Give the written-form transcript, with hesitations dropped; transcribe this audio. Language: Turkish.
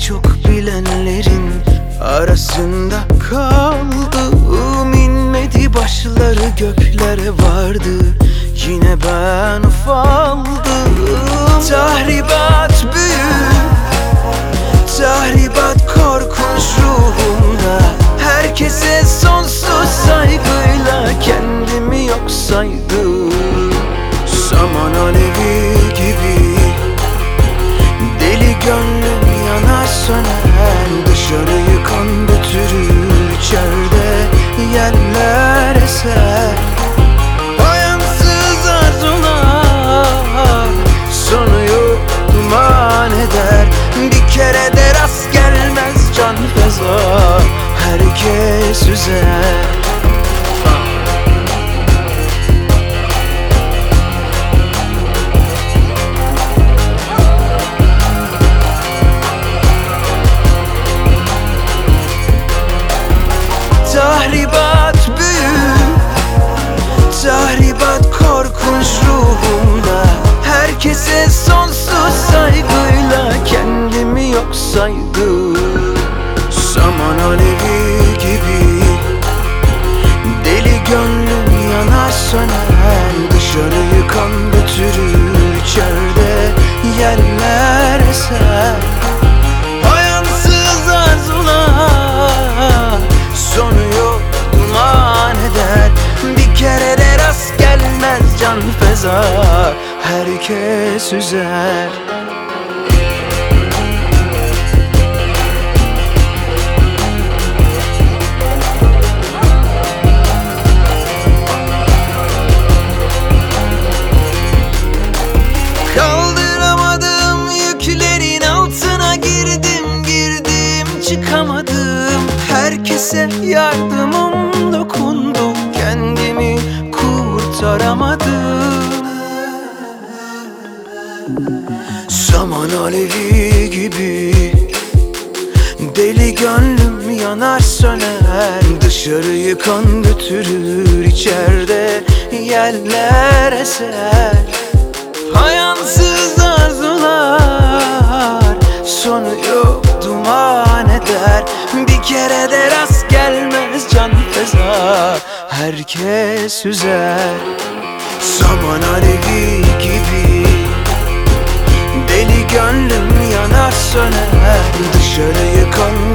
çok bilenlerin arasında kaldım. İnmedi başları göklere vardı, yine ben ufaldım. Tahribat büyük, tahribat korkunç ruhumda. Herkese sonsuz saygıyla kendimi yok saydım. Saman alevi gibi deli gönlüm yanar söner. Dışarıyı kan götürür, içeride yerler eser. Ayansız arzular sonu yok duman eder. Bir kere de rast gelmez can feza, herkes üzer. Tahribat büyük, tahribat korkunç ruhumda. Herkese sonsuz saygıyla kendimi yok saydım. Saman alevi gibi deli gönlüm yanar söner. Dışarıyı kan götürür, içeride yerler eser. Ayansız arzular sonu yok duman eder. Bir kere de rast gelmez can feza, herkes üzer. Kaldıramadım yüklerin altına, girdim çıkamadım. Herkese yardımım dokundu, kendimi kurtaramadım. Saman alevi gibi deli gönlüm yanar söner. Dışarıyı kan götürür, içeride yerler eser. Hayansız arzular sonu yok duman eder. Bir kere de rast gelmez can feza, herkes üzer. Saman alevi gibi deli gönlüm yanar söner. Dışarıyı kan